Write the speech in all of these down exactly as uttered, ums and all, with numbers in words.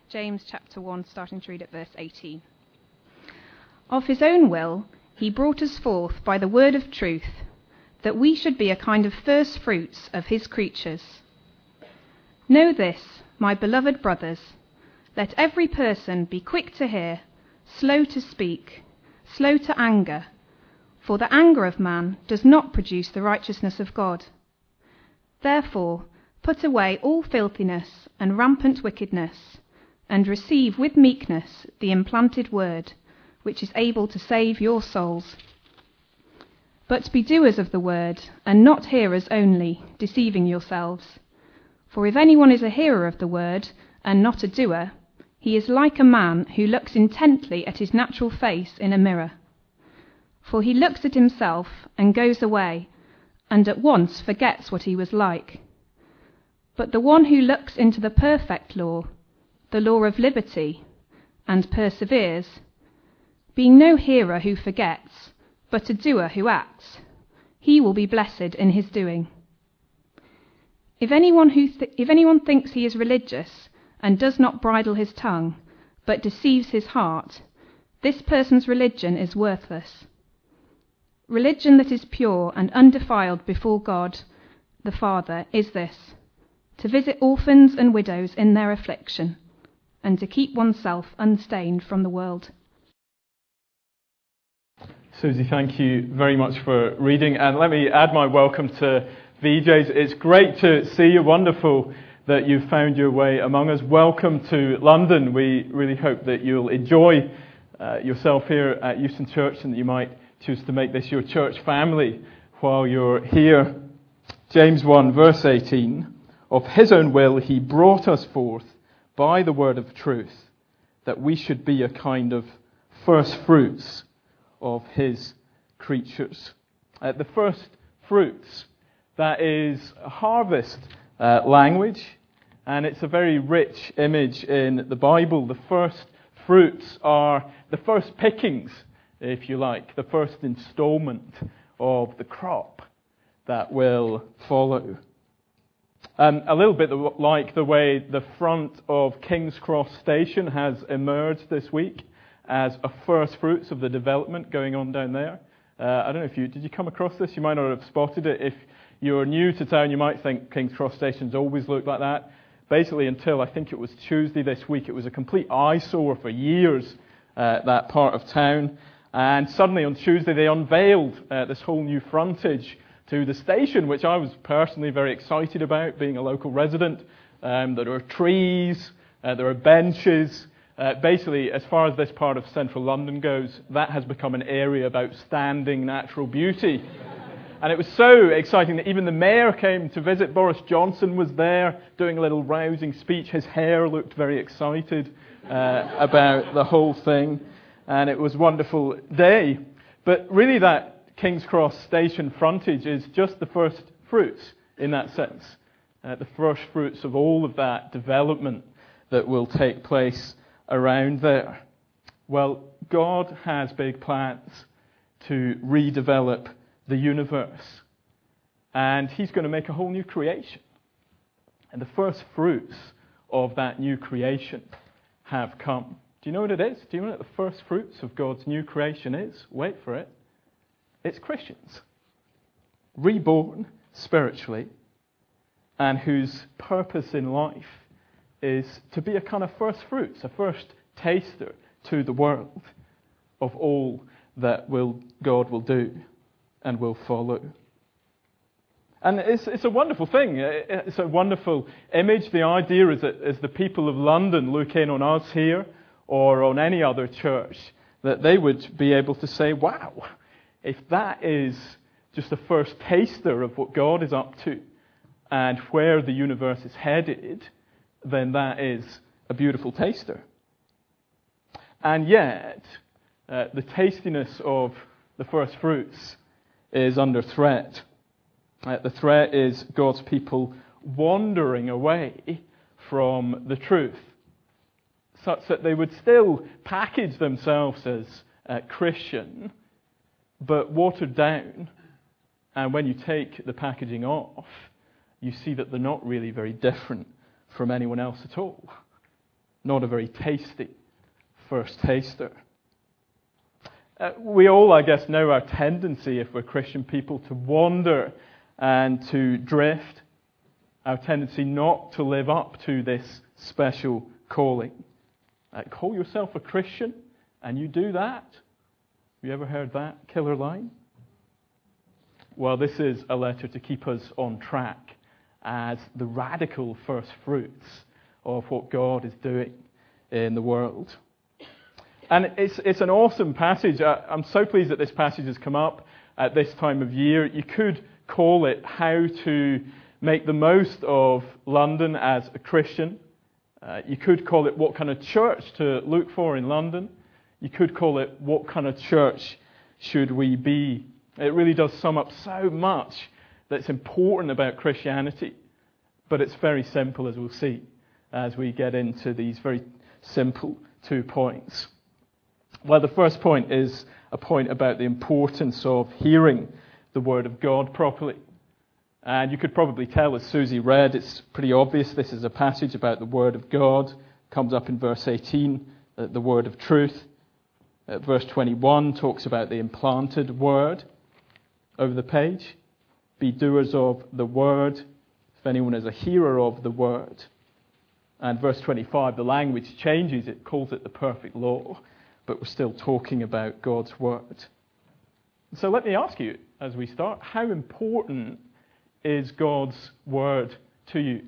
James chapter one, starting to read at verse eighteen. Of his own will, he brought us forth by the word of truth, that we should be a kind of first fruits of his creatures. Know this, my beloved brothers, let every person be quick to hear, slow to speak, slow to anger, for the anger of man does not produce the righteousness of God. Therefore, put away all filthiness and rampant wickedness, and receive with meekness the implanted word, which is able to save your souls. But be doers of the word, and not hearers only, deceiving yourselves. For if anyone is a hearer of the word, and not a doer, he is like a man who looks intently at his natural face in a mirror. For he looks at himself, and goes away, and at once forgets what he was like. But the one who looks into the perfect law, the law of liberty, and perseveres, being no hearer who forgets, but a doer who acts, he will be blessed in his doing. If anyone, who th- if anyone thinks he is religious and does not bridle his tongue, but deceives his heart, this person's religion is worthless. Religion that is pure and undefiled before God the Father is this: to visit orphans and widows in their affliction, and to keep oneself unstained from the world. Susie, thank you very much for reading, and let me add my welcome to V Js. It's great to see you. Wonderful that you've found your way among us. Welcome to London. We really hope that you'll enjoy uh, yourself here at Euston Church, and that you might choose to make this your church family while you're here. James one, verse eighteen. Of his own will he brought us forth by the word of truth, that we should be a kind of first fruits of his creatures. Uh, the first fruits, that is a harvest uh, language, and it's a very rich image in the Bible. The first fruits are the first pickings, if you like, the first installment of the crop that will follow. Um, a little bit like the way the front of King's Cross Station has emerged this week as a first fruits of the development going on down there. Uh, I don't know if you, did you come across this? You might not have spotted it. If you're new to town, you might think King's Cross Stations always look like that. Basically, until I think it was Tuesday this week, it was a complete eyesore for years, uh, that part of town. And suddenly on Tuesday, they unveiled uh, this whole new frontage to the station, which I was personally very excited about, being a local resident. Um, there are trees, uh, there are benches. Uh, basically, as far as this part of central London goes, that has become an area of outstanding natural beauty. And it was so exciting that even the mayor came to visit. Boris Johnson was there doing a little rousing speech. His hair looked very excited uh, about the whole thing. And it was a wonderful day. But really that King's Cross Station frontage is just the first fruits in that sense. Uh, the first fruits of all of that development that will take place around there. Well, God has big plans to redevelop the universe. And he's going to make a whole new creation. And the first fruits of that new creation have come. Do you know what it is? Do you know what the first fruits of God's new creation is? Wait for it. It's Christians, reborn spiritually, and whose purpose in life is to be a kind of first fruits, a first taster to the world of all that will God will do and will follow. And it's, it's a wonderful thing. It's a wonderful image. The idea is that as the people of London look in on us here or on any other church, that they would be able to say, wow, if that is just a first taster of what God is up to and where the universe is headed, then that is a beautiful taster. And yet, uh, the tastiness of the first fruits is under threat. Uh, the threat is God's people wandering away from the truth, such that they would still package themselves as uh, Christian, but watered down. And when you take the packaging off, you see that they're not really very different from anyone else at all. not a very tasty first taster. Uh, we all, I guess, know our tendency, if we're Christian people, to wander and to drift. Our tendency not to live up to this special calling. Uh, call yourself a Christian, and you do that. Have you ever heard that killer line? Well, this is a letter to keep us on track as the radical first fruits of what God is doing in the world. And it's it's an awesome passage. I'm so pleased that this passage has come up at this time of year. You could call it How to Make the Most of London as a Christian. Uh, you could call it What Kind of Church to Look For in London. You could call it What Kind of Church Should We Be? It really does sum up so much that's important about Christianity. But it's very simple, as we'll see, as we get into these very simple two points. Well, the first point is a point about the importance of hearing the Word of God properly. And you could probably tell, as Susie read, it's pretty obvious this is a passage about the Word of God. It comes up in verse eighteen, the Word of truth. Uh, verse twenty-one talks about the implanted Word over the page. Be doers of the Word, if anyone is a hearer of the Word. And verse twenty-five, the language changes. It calls it the perfect law. But we're still talking about God's Word. So let me ask you, as we start, how important is God's Word to you?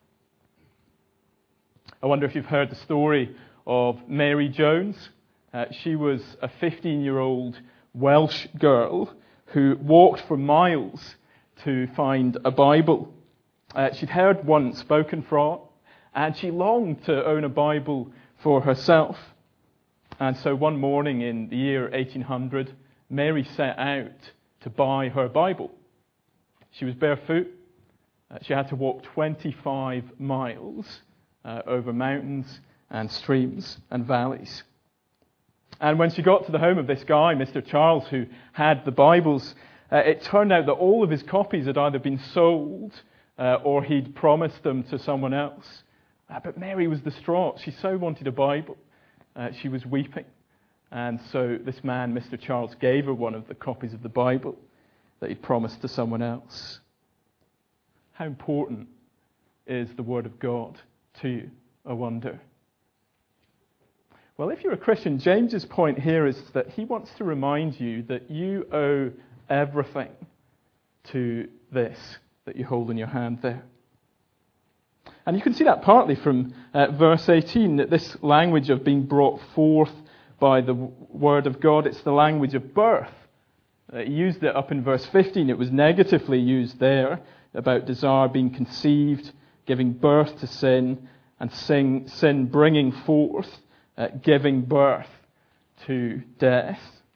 I wonder if you've heard the story of Mary Jones. Uh, she was a fifteen-year-old Welsh girl who walked for miles to find a Bible. Uh, she'd heard one spoken from, and she longed to own a Bible for herself. And so one morning in the year eighteen hundred, Mary set out to buy her Bible. She was barefoot. Uh, she had to walk twenty-five miles uh, over mountains and streams and valleys. And when she got to the home of this guy, Mister Charles, who had the Bibles, uh, it turned out that all of his copies had either been sold uh, or he'd promised them to someone else. Uh, but Mary was distraught. She so wanted a Bible. Uh, she was weeping. And so this man, Mister Charles, gave her one of the copies of the Bible that he'd promised to someone else. How important is the Word of God to you, I wonder? Well, if you're a Christian, James's point here is that he wants to remind you that you owe everything to this that you hold in your hand there. And you can see that partly from uh, verse eighteen, that this language of being brought forth by the Word of God, it's the language of birth. Uh, he used it up in verse fifteen. It was negatively used there about desire being conceived, giving birth to sin, and sin, sin bringing forth, uh, giving birth to death.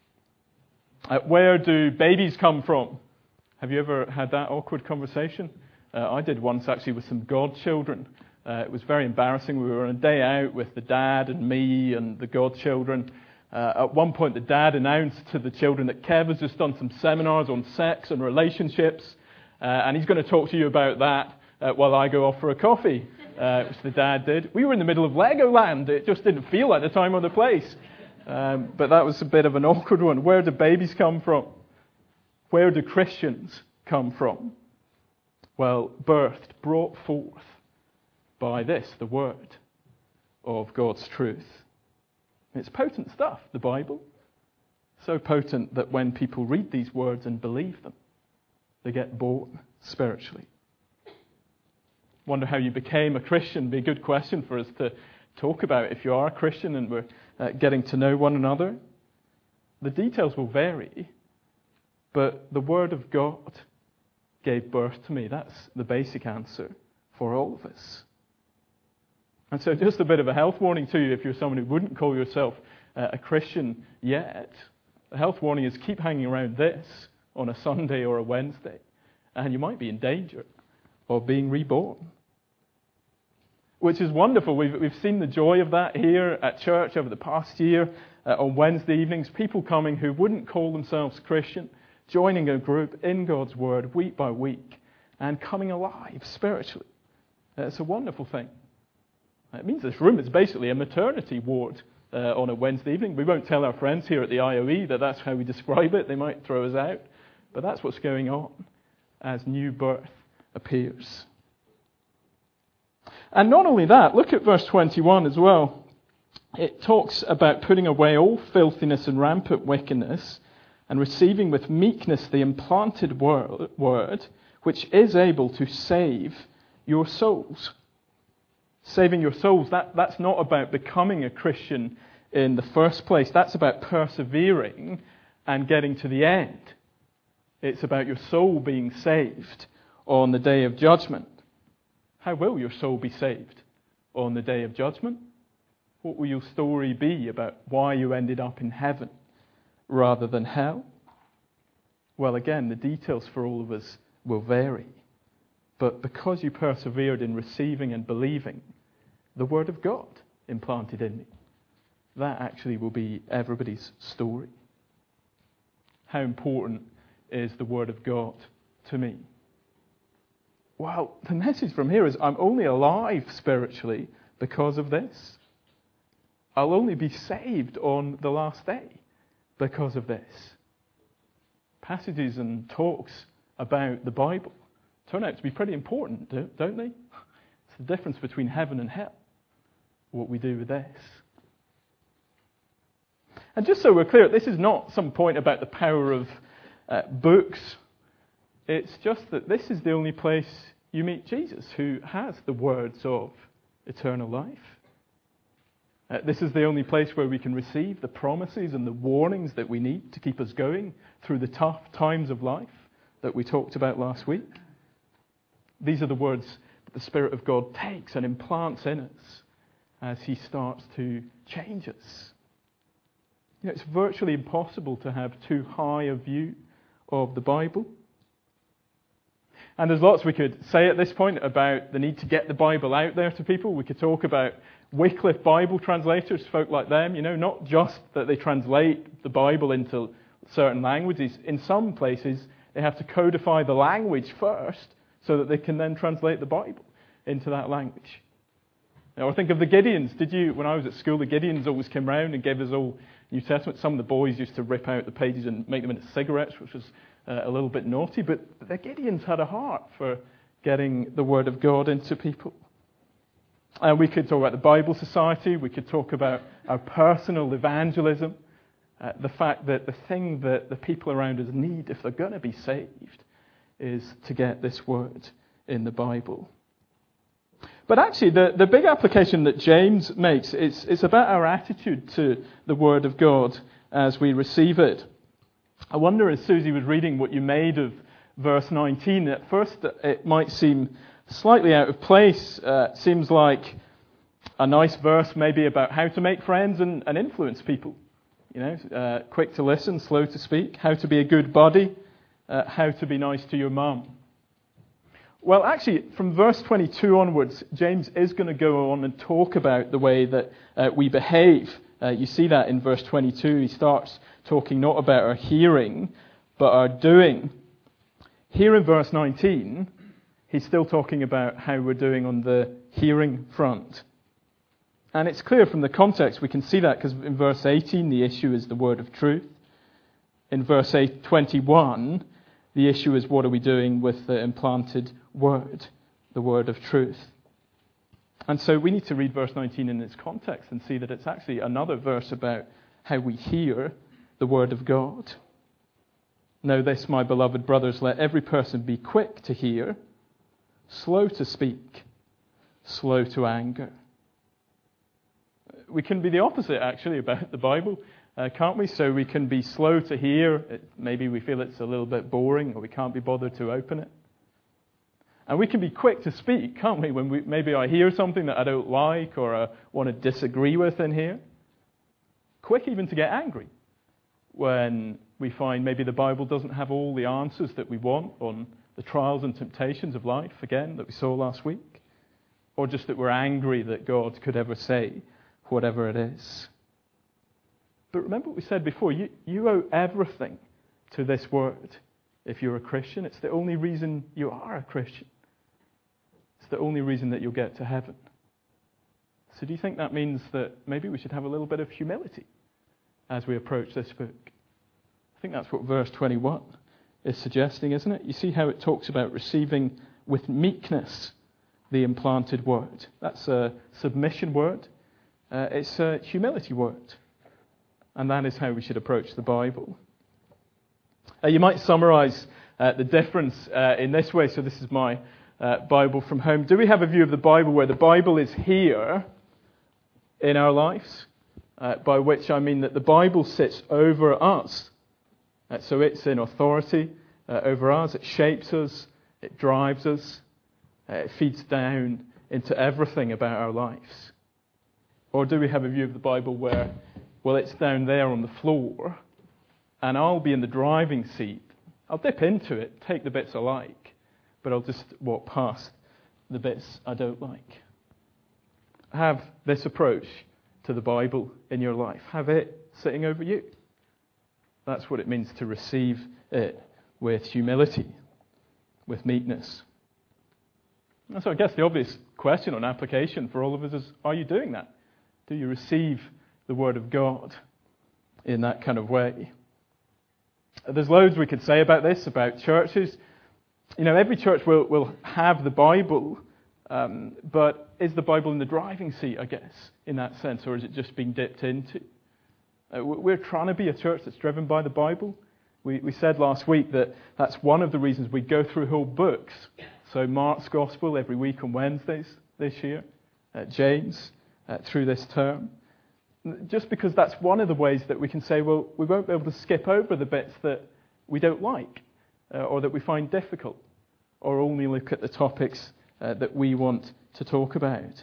Uh, where do babies come from? Have you ever had that awkward conversation? Uh, I did once actually with some godchildren. Uh, it was very embarrassing. We were on a day out with the dad and me and the godchildren. Uh, at one point, the dad announced to the children that Kev has just done some seminars on sex and relationships, uh, and he's going to talk to you about that uh, while I go off for a coffee, uh, which the dad did. We were in the middle of Legoland. It just didn't feel like the time or the place. Um, but that was a bit of an awkward one. Where do babies come from? Where do Christians come from? Well, birthed, brought forth by this, the Word of God's truth. It's potent stuff, the Bible. So potent that when people read these words and believe them, they get born spiritually. Wonder how you became a Christian. Be a good question for us to talk about if you are a Christian and we're uh, getting to know one another. The details will vary, but the Word of God gave birth to me. That's the basic answer for all of us. And so just a bit of a health warning to you if you're someone who wouldn't call yourself uh, a Christian yet. The health warning is keep hanging around this on a Sunday or a Wednesday, and you might be in danger of being reborn. Which is wonderful. We've, we've seen the joy of that here at church over the past year uh, on Wednesday evenings. People coming who wouldn't call themselves Christian, joining a group in God's Word week by week and coming alive spiritually. Uh, it's a wonderful thing. It means this room is basically a maternity ward uh, on a Wednesday evening. We won't tell our friends here at the I O E that that's how we describe it. They might throw us out. But that's what's going on as new birth appears. And not only that, look at verse twenty-one as well. It talks about putting away all filthiness and rampant wickedness and receiving with meekness the implanted word, which is able to save your souls. Saving your souls, that, that's not about becoming a Christian in the first place. That's about persevering and getting to the end. It's about your soul being saved on the day of judgment. How will your soul be saved on the day of judgment? What will your story be about why you ended up in heaven rather than hell? Well, again, the details for all of us will vary. But because you persevered in receiving and believing the Word of God implanted in me, that actually will be everybody's story. How important is the Word of God to me? Well, the message from here is I'm only alive spiritually because of this. I'll only be saved on the last day because of this. Passages and talks about the Bible turn out to be pretty important, don't they? It's the difference between heaven and hell, what we do with this. And just so we're clear, this is not some point about the power of uh, books. It's just that this is the only place you meet Jesus, who has the words of eternal life. Uh, this is the only place where we can receive the promises and the warnings that we need to keep us going through the tough times of life that we talked about last week. These are the words that the Spirit of God takes and implants in us as He starts to change us. You know, it's virtually impossible to have too high a view of the Bible. And there's lots we could say at this point about the need to get the Bible out there to people. We could talk about Wycliffe Bible translators, folk like them, you know, not just that they translate the Bible into certain languages. In some places, they have to codify the language first so that they can then translate the Bible into that language. Now, I think of the Gideons. Did you, when I was at school, the Gideons always came round and gave us all New Testament. Some of the boys used to rip out the pages and make them into cigarettes, which was uh, a little bit naughty. But the Gideons had a heart for getting the Word of God into people. And uh, we could talk about the Bible Society. We could talk about our personal evangelism. Uh, the fact that the thing that the people around us need, if they're going to be saved, is to get this word in the Bible. But actually, the, the big application that James makes is, is about our attitude to the Word of God as we receive it. I wonder, as Susie was reading, what you made of verse nineteen. At first, it might seem slightly out of place. Uh, seems like a nice verse maybe about how to make friends and, and influence people. You know, uh, quick to listen, slow to speak, how to be a good buddy, uh, how to be nice to your mum. Well, actually, from verse twenty-two onwards, James is going to go on and talk about the way that uh, we behave. Uh, you see that in verse twenty-two. He starts talking not about our hearing, but our doing. Here in verse nineteen, he's still talking about how we're doing on the hearing front. And it's clear from the context, we can see that, because in verse eighteen, the issue is the word of truth. In verse twenty-one, the issue is what are we doing with the implanted word, the word of truth. And so we need to read verse nineteen in its context and see that it's actually another verse about how we hear the word of God. Know this, my beloved brothers, let every person be quick to hear, slow to speak, slow to anger. We can be the opposite, actually, about the Bible, uh, can't we? So we can be slow to hear. It, maybe we feel it's a little bit boring, or we can't be bothered to open it. And we can be quick to speak, can't we? When we, maybe I hear something that I don't like or I want to disagree with in here. Quick even to get angry when we find maybe the Bible doesn't have all the answers that we want on the trials and temptations of life, again, that we saw last week. Or just that we're angry that God could ever say whatever it is. But remember what we said before, you, you owe everything to this word if you're a Christian. It's the only reason you are a Christian. It's the only reason that you'll get to heaven. So do you think that means that maybe we should have a little bit of humility as we approach this book? I think that's what verse twenty-one is suggesting, isn't it? You see how it talks about receiving with meekness the implanted word. That's a submission word. Uh, it's a humility word. And that is how we should approach the Bible. Uh, you might summarize uh, the difference uh, in this way. So this is my uh, Bible from home. Do we have a view of the Bible where the Bible is here in our lives? Uh, by which I mean that the Bible sits over us. Uh, so it's in authority uh, over us. It shapes us. It drives us. Uh, it feeds down into everything about our lives. Or do we have a view of the Bible where, well, it's down there on the floor, and I'll be in the driving seat. I'll dip into it, take the bits I like, but I'll just walk past the bits I don't like. Have this approach to the Bible in your life. Have it sitting over you. That's what it means to receive it with humility, with meekness. And so I guess the obvious question on application for all of us is, are you doing that? Do you receive the Word of God in that kind of way? There's loads we could say about this, about churches. You know, every church will, will have the Bible, um, but is the Bible in the driving seat, I guess, in that sense, or is it just being dipped into? Uh, we're trying to be a church that's driven by the Bible. We, we said last week that that's one of the reasons we go through whole books. So Mark's Gospel every week on Wednesdays this year, uh, James uh, through this term. Just because that's one of the ways that we can say, well, we won't be able to skip over the bits that we don't like uh, or that we find difficult, or only look at the topics uh, that we want to talk about.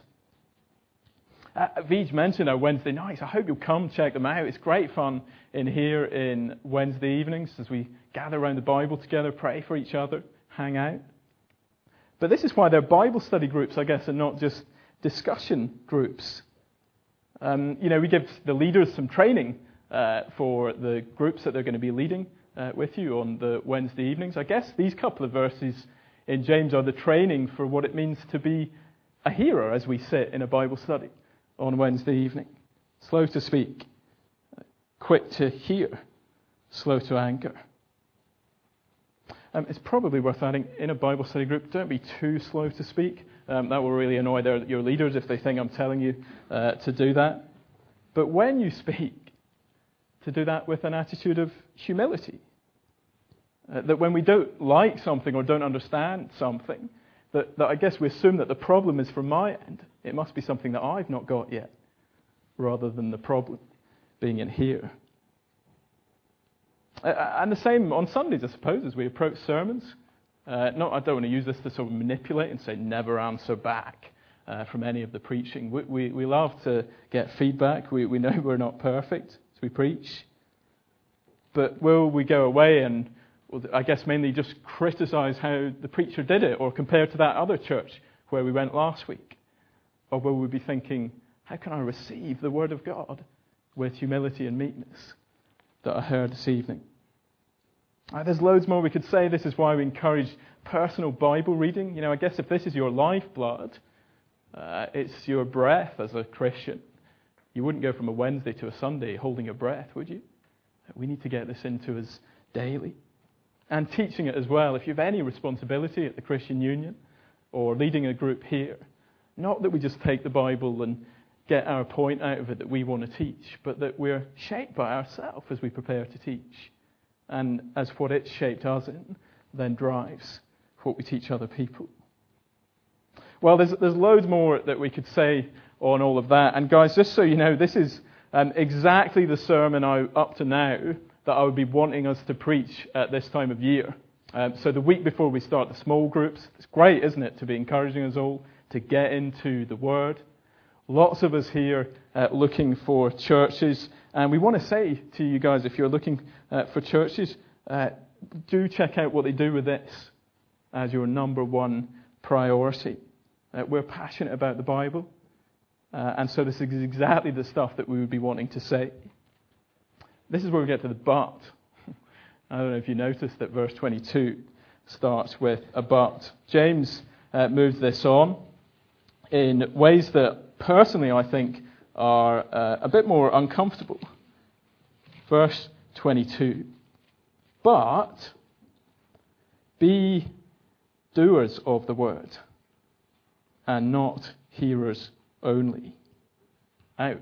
Uh, Vij mentioned our Wednesday nights. I hope you'll come check them out. It's great fun in here in Wednesday evenings as we gather around the Bible together, pray for each other, hang out. But this is why they're Bible study groups, I guess, and not just discussion groups. Um, you know, we give the leaders some training uh, for the groups that they're going to be leading uh, with you on the Wednesday evenings. I guess these couple of verses in James are the training for what it means to be a hearer as we sit in a Bible study on Wednesday evening. Slow to speak, quick to hear, slow to anger. Um, it's probably worth adding, in a Bible study group, don't be too slow to speak. Um, that will really annoy their, your leaders if they think I'm telling you uh, to do that. But when you speak, to do that with an attitude of humility. Uh, that when we don't like something or don't understand something, that, that I guess we assume that the problem is from my end. It must be something that I've not got yet, rather than the problem being in here. And the same on Sundays, I suppose, as we approach sermons. Uh, not, I don't want to use this to sort of manipulate and say never answer back uh, from any of the preaching. We, we, we love to get feedback. We, we know we're not perfect as we preach. But will we go away and, well, I guess mainly just criticize how the preacher did it, or compare to that other church where we went last week? Or will we be thinking, how can I receive the Word of God with humility and meekness that I heard this evening? Uh, there's loads more we could say. This is why we encourage personal Bible reading. You know, I guess if this is your lifeblood, uh, it's your breath as a Christian. You wouldn't go from a Wednesday to a Sunday holding your breath, would you? We need to get this into us daily. And teaching it as well. If you have any responsibility at the Christian Union or leading a group here, not that we just take the Bible and get our point out of it that we want to teach, but that we're shaped by ourselves as we prepare to teach. And as what it's shaped us in then drives what we teach other people. Well, there's there's loads more that we could say on all of that. And guys, just so you know, this is um, exactly the sermon I, up to now that I would be wanting us to preach at this time of year. Um, so the week before we start the small groups, it's great, isn't it, to be encouraging us all to get into the Word. Lots of us here uh, looking for churches. And we want to say to you guys, if you're looking uh, for churches, uh, do check out what they do with this as your number one priority. Uh, we're passionate about the Bible. Uh, and so this is exactly the stuff that we would be wanting to say. This is where we get to the but. I don't know if you noticed that verse twenty-two starts with a but. James uh, moves this on in ways that personally, I think, are uh, a bit more uncomfortable. Verse twenty-two. But be doers of the word, and not hearers only. Ouch.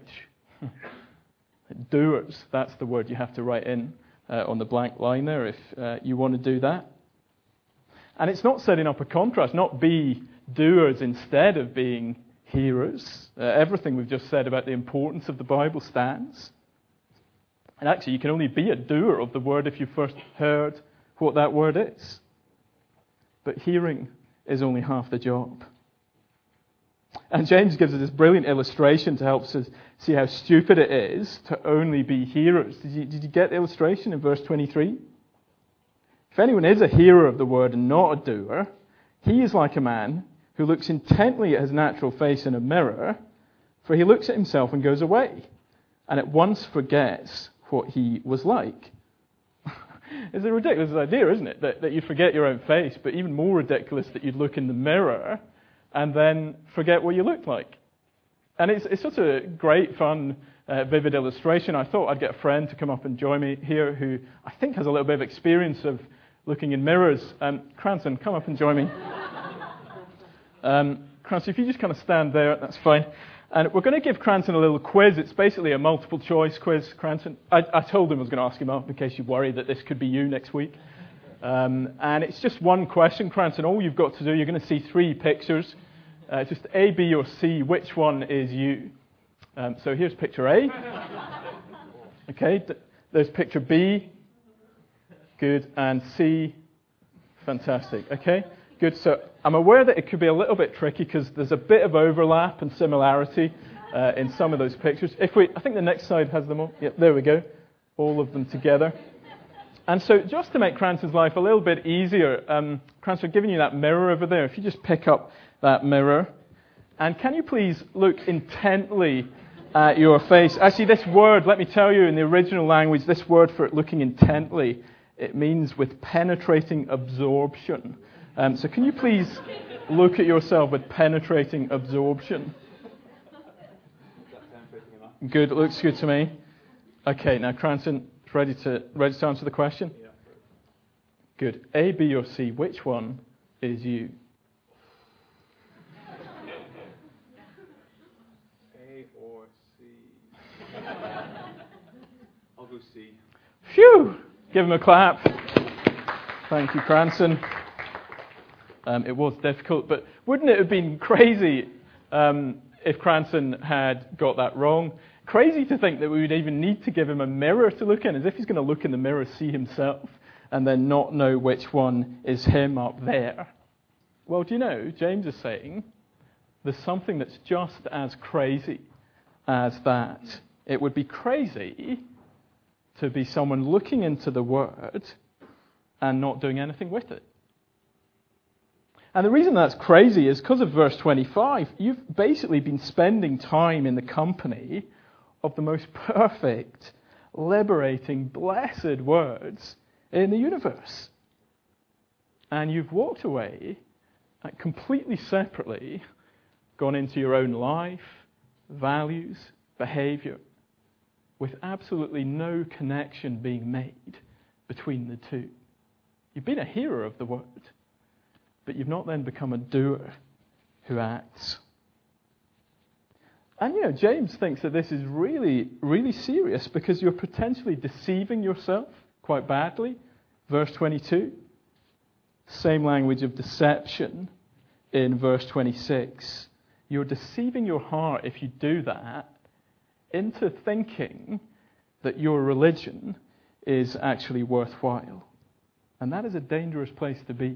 Doers, that's the word you have to write in uh, on the blank line there if uh, you want to do that. And it's not setting up a contrast, not be doers instead of being hearers. Uh, everything we've just said about the importance of the Bible stands. And actually, you can only be a doer of the word if you first heard what that word is. But hearing is only half the job. And James gives us this brilliant illustration to help us see how stupid it is to only be hearers. Did you, did you get the illustration in verse twenty-three? If anyone is a hearer of the word and not a doer, he is like a man who looks intently at his natural face in a mirror, for he looks at himself and goes away, and at once forgets what he was like. It's a ridiculous idea, isn't it? That, that you forget your own face, but even more ridiculous that you'd look in the mirror and then forget what you looked like. And it's, it's such a great, fun, uh, vivid illustration. I thought I'd get a friend to come up and join me here who I think has a little bit of experience of looking in mirrors. Um, Cranston, come up and join me. Um, Cranston, if you just kind of stand there, that's fine. And we're going to give Cranston a little quiz. It's basically a multiple choice quiz, Cranston. I, I told him I was going to ask him up in case you worry that this could be you next week. Um, and it's just one question, Cranston. All you've got to do, you're going to see three pictures. Uh, just A, B, or C. Which one is you? Um, so here's picture A. Okay, there's picture B. Good. And C. Fantastic. Okay, good. So I'm aware that it could be a little bit tricky because there's a bit of overlap and similarity uh, in some of those pictures. If we, I think the next slide has them all. Yep, there we go. All of them together. And so just to make Cranston's life a little bit easier, um, Cranston, I've given you that mirror over there. If you just pick up that mirror. And can you please look intently at your face? Actually, this word, let me tell you, in the original language, this word for it, looking intently, it means with penetrating absorption. Um, so can you please look at yourself with penetrating absorption? Good, it looks good to me. Okay, now Cranston, ready to ready to answer the question? Yeah. Good. A, B, or C, which one is you? A or C? I'll go C. Phew! Give him a clap. Thank you, Cranston. Um, it was difficult, but wouldn't it have been crazy um, if Cranston had got that wrong? Crazy to think that we would even need to give him a mirror to look in, as if he's going to look in the mirror, see himself, and then not know which one is him up there. Well, do you know, James is saying there's something that's just as crazy as that. It would be crazy to be someone looking into the Word and not doing anything with it. And the reason that's crazy is because of verse twenty-five. You've basically been spending time in the company of the most perfect, liberating, blessed words in the universe. And you've walked away and completely separately gone into your own life, values, behavior, with absolutely no connection being made between the two. You've been a hearer of the word, but you've not then become a doer who acts. And, you know, James thinks that this is really, really serious because you're potentially deceiving yourself quite badly. Verse twenty-two, same language of deception in verse twenty-six. You're deceiving your heart if you do that into thinking that your religion is actually worthwhile. And that is a dangerous place to be.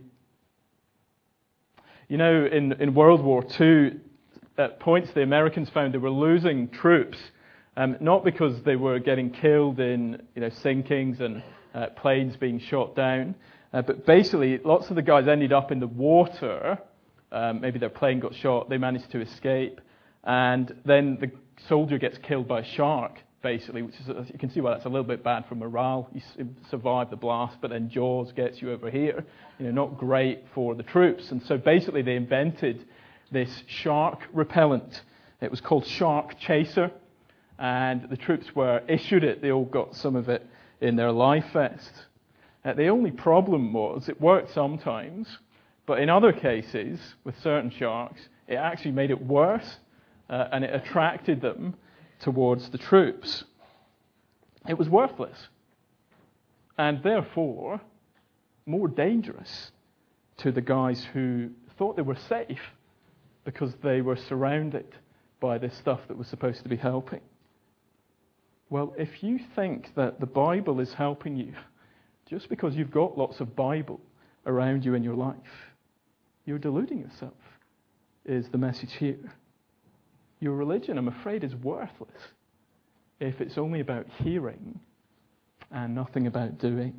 You know, in, in World War Two, at points the Americans found they were losing troops, um, not because they were getting killed in you know sinkings and uh, planes being shot down, uh, but basically lots of the guys ended up in the water. Um, maybe their plane got shot, they managed to escape, and then the soldier gets killed by a shark, basically, which is, you can see why that's a little bit bad for morale. You survive the blast, but then Jaws gets you over here. You know, not great for the troops. And so basically they invented this shark repellent, It was called Shark Chaser, and the troops were issued it. They all got some of it in their life vest. Uh, the only problem was it worked sometimes, but in other cases, with certain sharks, it actually made it worse, uh, and it attracted them towards the troops. It was worthless, and therefore more dangerous to the guys who thought they were safe because they were surrounded by this stuff that was supposed to be helping. Well, if you think that the Bible is helping you just because you've got lots of Bible around you in your life, you're deluding yourself, is the message here. Your religion, I'm afraid, is worthless if it's only about hearing and nothing about doing.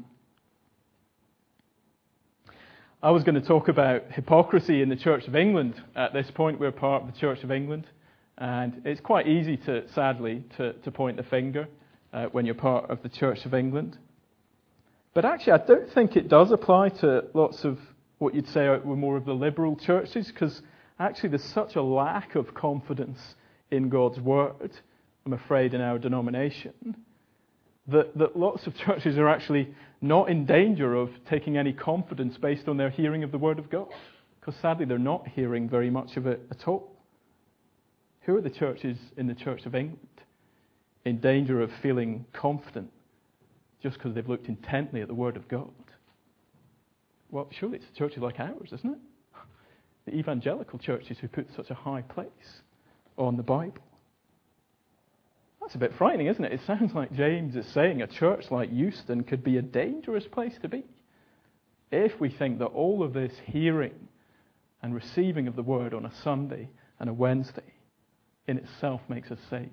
I was going to talk about hypocrisy in the Church of England. At this point, we're part of the Church of England, and it's quite easy to, sadly, to, to point the finger uh, when you're part of the Church of England. But actually, I don't think it does apply to lots of what you'd say were more of the liberal churches, because actually there's such a lack of confidence in God's Word, I'm afraid, in our denomination, that, that lots of churches are actually not in danger of taking any confidence based on their hearing of the Word of God, because sadly they're not hearing very much of it at all. Who are the churches in the Church of England in danger of feeling confident just because they've looked intently at the Word of God? Well, surely it's churches like ours, isn't it? The evangelical churches who put such a high place on the Bible. That's a bit frightening, isn't it? It sounds like James is saying a church like Euston could be a dangerous place to be if we think that all of this hearing and receiving of the Word on a Sunday and a Wednesday in itself makes us safe.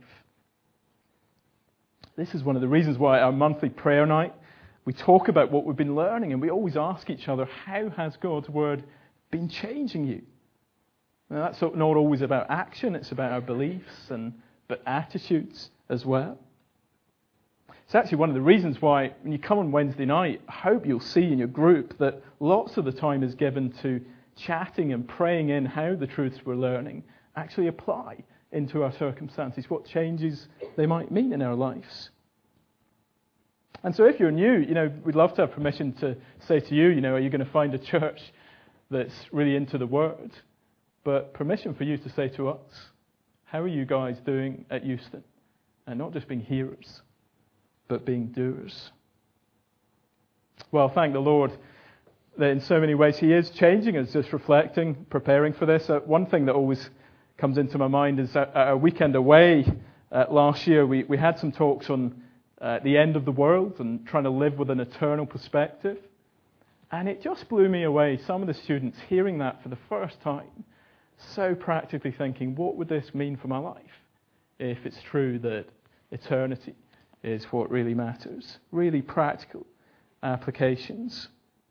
This is one of the reasons why our monthly prayer night, we talk about what we've been learning, and we always ask each other, how has God's Word been changing you? Now, that's not always about action, it's about our beliefs and but attitudes as well. It's actually one of the reasons why when you come on Wednesday night, I hope you'll see in your group that lots of the time is given to chatting and praying in how the truths we're learning actually apply into our circumstances, what changes they might mean in our lives. And so if you're new, you know, we'd love to have permission to say to you, you know, are you going to find a church that's really into the Word? But permission for you to say to us, how are you guys doing at Euston? And not just being hearers, but being doers. Well, thank the Lord that in so many ways He is changing us, just reflecting, preparing for this. Uh, one thing that always comes into my mind is at our weekend away uh, last year, we, we had some talks on uh, the end of the world and trying to live with an eternal perspective. And it just blew me away, some of the students hearing that for the first time, so practically thinking, what would this mean for my life if it's true that eternity is what really matters? Really practical applications.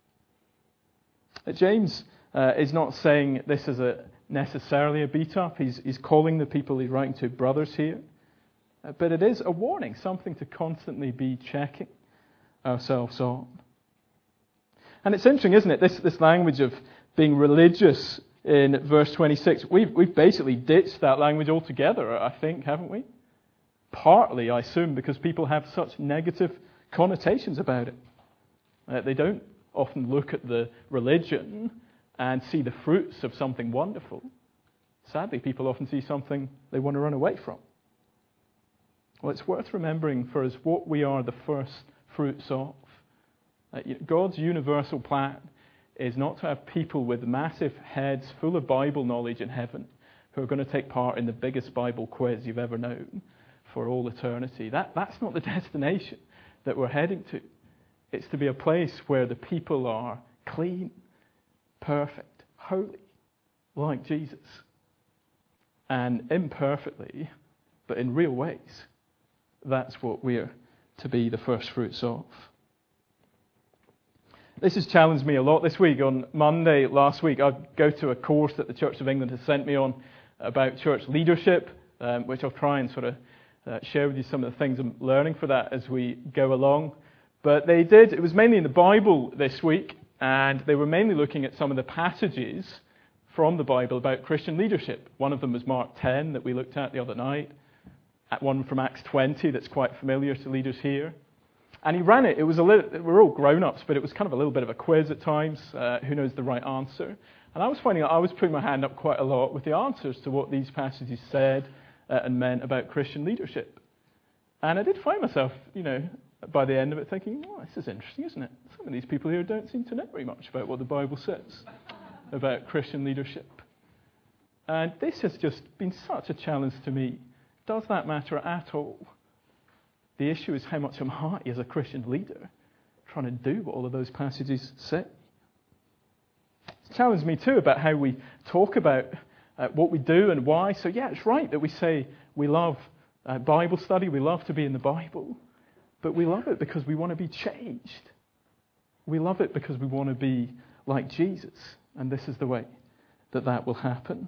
James uh, is not saying this is a necessarily a beat-up. He's, he's calling the people he's writing to brothers here. Uh, but it is a warning, something to constantly be checking ourselves on. And it's interesting, isn't it, this, this language of being religious in verse twenty-six. We've, we've basically ditched that language altogether, I think, haven't we? Partly, I assume, because people have such negative connotations about it. Uh, they don't often look at the religion and see the fruits of something wonderful. Sadly, people often see something they want to run away from. Well, it's worth remembering for us what we are the first fruits of. Uh, God's universal plan is not to have people with massive heads full of Bible knowledge in heaven who are going to take part in the biggest Bible quiz you've ever known for all eternity. That, that's not the destination that we're heading to. It's to be a place where the people are clean, perfect, holy, like Jesus. And imperfectly, but in real ways, that's what we're to be the first fruits of. This has challenged me a lot this week. On Monday last week, I go to a course that the Church of England has sent me on about church leadership, um, which I'll try and sort of uh, share with you some of the things I'm learning for that as we go along. But they did, it was mainly in the Bible this week, and they were mainly looking at some of the passages from the Bible about Christian leadership. One of them was Mark ten that we looked at the other night. One from Acts twenty that's quite familiar to leaders here. And he ran it. It was a little, we're all grown-ups, but it was kind of a little bit of a quiz at times. Uh, who knows the right answer? And I was finding out I was putting my hand up quite a lot with the answers to what these passages said uh, and meant about Christian leadership. And I did find myself, you know, by the end of it thinking, oh, this is interesting, isn't it? Some of these people here don't seem to know very much about what the Bible says about Christian leadership. And this has just been such a challenge to me. Does that matter at all? The issue is how much am I, as a Christian leader, trying to do what all of those passages say. It's challenged me too about how we talk about uh, what we do and why. So yeah, it's right that we say we love uh, Bible study, we love to be in the Bible, but we love it because we want to be changed. We love it because we want to be like Jesus, and this is the way that that will happen.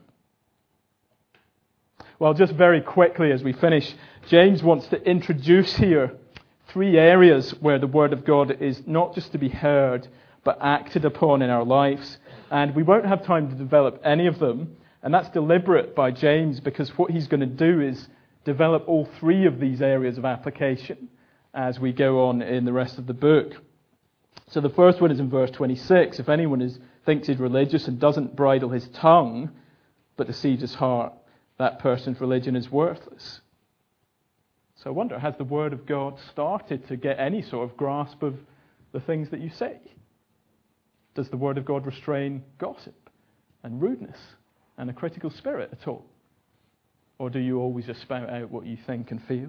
Well, just very quickly as we finish, James wants to introduce here three areas where the Word of God is not just to be heard, but acted upon in our lives. And we won't have time to develop any of them, and that's deliberate by James, because what he's going to do is develop all three of these areas of application as we go on in the rest of the book. So the first one is in verse twenty-six. If anyone is, thinks he's religious and doesn't bridle his tongue, but deceives his heart, that person's religion is worthless. So I wonder, has the Word of God started to get any sort of grasp of the things that you say? Does the Word of God restrain gossip and rudeness and a critical spirit at all? Or do you always just spout out what you think and feel?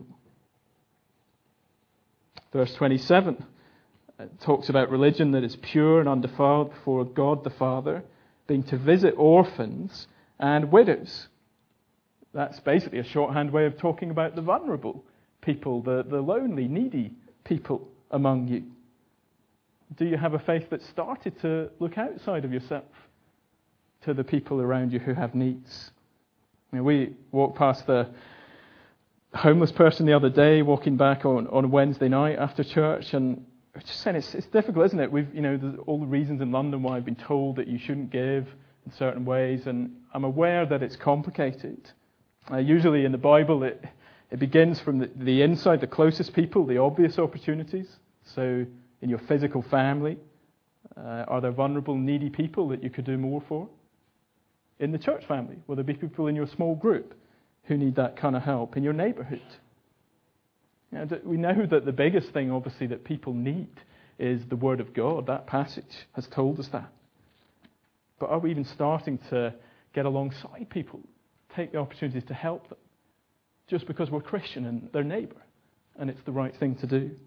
Verse twenty-seven talks about religion that is pure and undefiled before God the Father, being to visit orphans and widows. That's basically a shorthand way of talking about the vulnerable people, the, the lonely, needy people among you. Do you have a faith that started to look outside of yourself to the people around you who have needs? I mean, we walked past the homeless person the other day, walking back on, on Wednesday night after church, and just saying it's, it's difficult, isn't it? We've, you know, there's all the reasons in London why I've been told that you shouldn't give in certain ways, and I'm aware that it's complicated. Uh, usually in the Bible, it, it begins from the, the inside, the closest people, the obvious opportunities. So in your physical family, uh, are there vulnerable, needy people that you could do more for? In the church family, will there be people in your small group who need that kind of help? In your neighbourhood? You know, we know that the biggest thing, obviously, that people need is the Word of God. That passage has told us that. But are we even starting to get alongside people? Take the opportunities to help them just because we're Christian and their neighbour, and it's the right thing to do.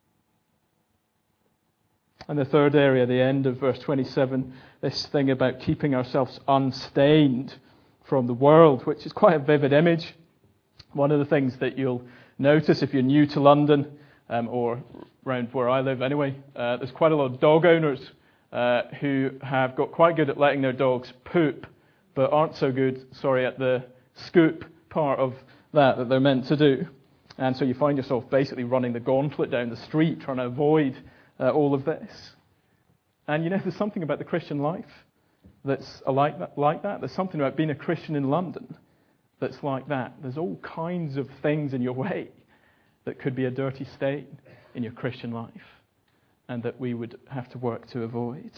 And the third area, the end of verse twenty-seven, this thing about keeping ourselves unstained from the world, which is quite a vivid image. One of the things that you'll notice if you're new to London, um, or around where I live anyway, uh, there's quite a lot of dog owners uh, who have got quite good at letting their dogs poop, but aren't so good, sorry, at the scoop part of that that they're meant to do. And so you find yourself basically running the gauntlet down the street, trying to avoid uh, all of this. And you know, there's something about the Christian life that's like that, like that. There's something about being a Christian in London that's like that. There's all kinds of things in your way that could be a dirty stain in your Christian life, and that we would have to work to avoid.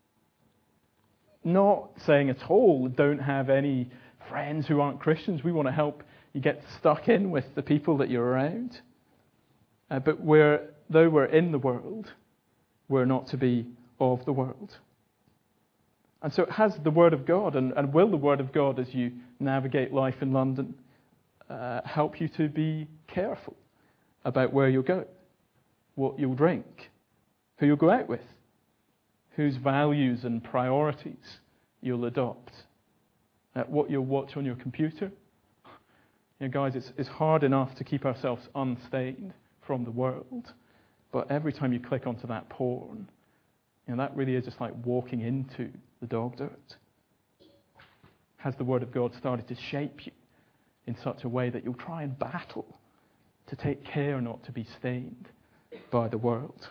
Not saying at all don't have any friends who aren't Christians. We want to help you get stuck in with the people that you're around. Uh, but we're, though we're in the world, we're not to be of the world. And so it has the Word of God, and, and will the Word of God, as you navigate life in London, uh, help you to be careful about where you'll go, what you'll drink, who you'll go out with, whose values and priorities you'll adopt, uh, what you'll watch on your computer. You know, guys, it's, it's hard enough to keep ourselves unstained from the world, but every time you click onto that porn, you know, that really is just like walking into the dog dirt. Has the Word of God started to shape you in such a way that you'll try and battle to take care not to be stained by the world?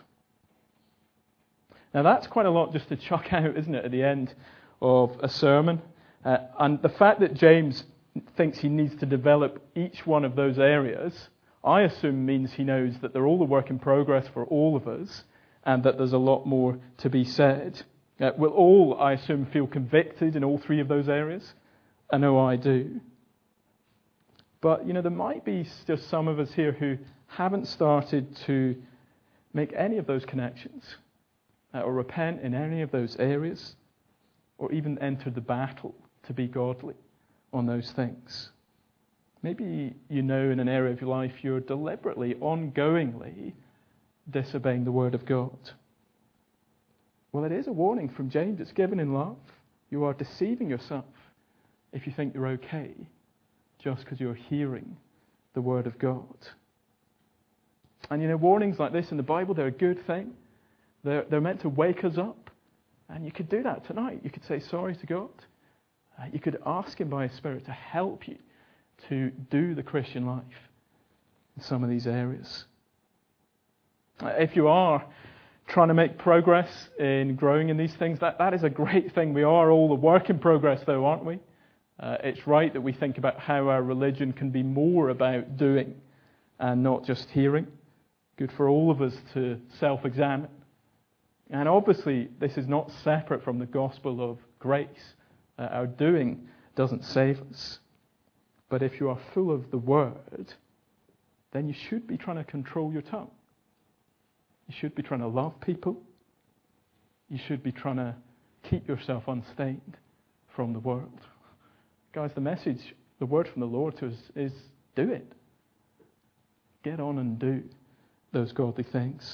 Now that's quite a lot just to chuck out, isn't it, at the end of a sermon. Uh, and the fact that James thinks he needs to develop each one of those areas, I assume means he knows that they're all a work in progress for all of us, and that there's a lot more to be said. Uh, we'll all, I assume, feel convicted in all three of those areas. I know I do. But, you know, there might be just some of us here who haven't started to make any of those connections, uh, or repent in any of those areas, or even enter the battle to be godly on those things. Maybe you know in an area of your life you're deliberately, ongoingly disobeying the Word of God. Well, it is a warning from James. It's given in love. You are deceiving yourself if you think you're okay just because you're hearing the Word of God. And you know, warnings like this in the Bible, they're a good thing. They're, they're meant to wake us up. And you could do that tonight. You could say sorry to God. Uh, you could ask Him by His Spirit to help you to do the Christian life in some of these areas. Uh, if you are trying to make progress in growing in these things, that, that is a great thing. We are all a work in progress though, aren't we? Uh, it's right that we think about how our religion can be more about doing and not just hearing. Good for all of us to self-examine. And obviously, this is not separate from the gospel of grace. Uh, our doing doesn't save us. But if you are full of the Word, then you should be trying to control your tongue. You should be trying to love people. You should be trying to keep yourself unstained from the world. Guys, the message, the word from the Lord to us is do it. Get on and do those godly things.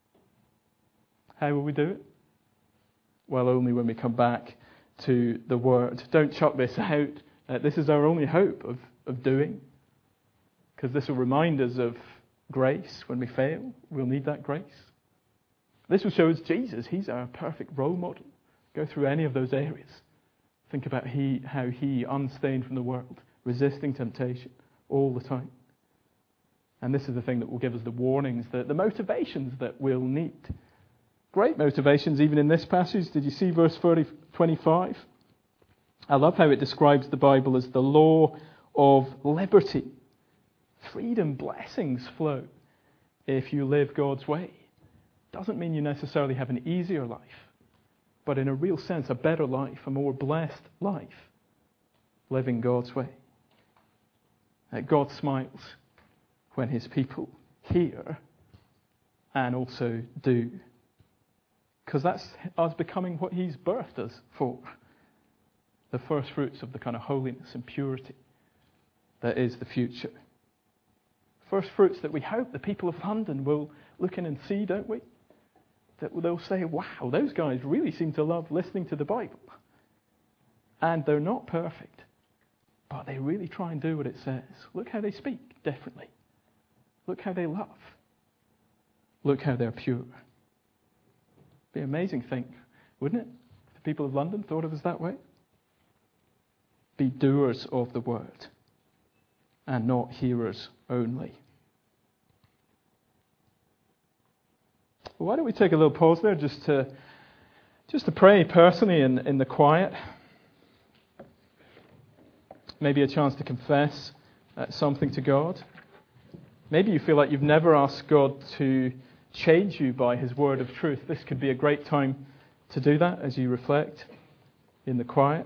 How will we do it? Well, only when we come back to the Word. Don't chuck this out. Uh, this is our only hope of, of doing. Because this will remind us of grace when we fail. We'll need that grace. This will show us Jesus. He's our perfect role model. Go through any of those areas. Think about he, how he, unstained from the world, resisting temptation all the time. And this is the thing that will give us the warnings, the, the motivations that we'll need. Great motivations even in this passage. Did you see verse twenty-five? I love how it describes the Bible as the law of liberty. Freedom, blessings flow if you live God's way. Doesn't mean you necessarily have an easier life, but in a real sense, a better life, a more blessed life, living God's way. Uh, God smiles when His people hear and also do. Because that's us becoming what He's birthed us for. The first fruits of the kind of holiness and purity that is the future. First fruits that we hope the people of London will look in and see, don't we? That they'll say, wow, those guys really seem to love listening to the Bible. And they're not perfect, but they really try and do what it says. Look how they speak differently. Look how they love. Look how they're pure. Be an amazing thing, wouldn't it? If the people of London thought of us that way. Be doers of the word and not hearers only. Well, why don't we take a little pause there just to just to pray personally in, in the quiet. Maybe a chance to confess uh, something to God. Maybe you feel like you've never asked God to change you by His word of truth. This could be a great time to do that as you reflect in the quiet.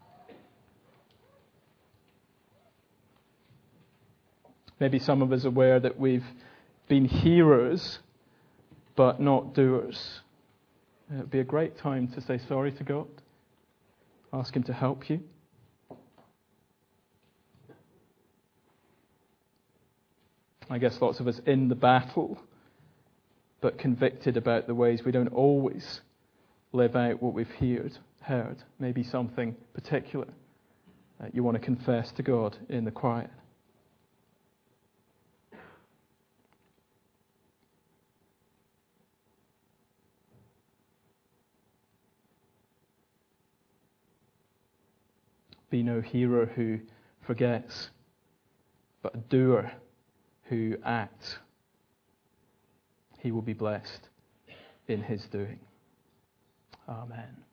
Maybe some of us are aware that we've been hearers but not doers. It would be a great time to say sorry to God. Ask Him to help you. I guess lots of us in the battle, but convicted about the ways we don't always live out what we've heard. heard. Maybe something particular that you want to confess to God in the quiet. Be no hearer who forgets, but a doer who acts. He will be blessed in his doing. Amen.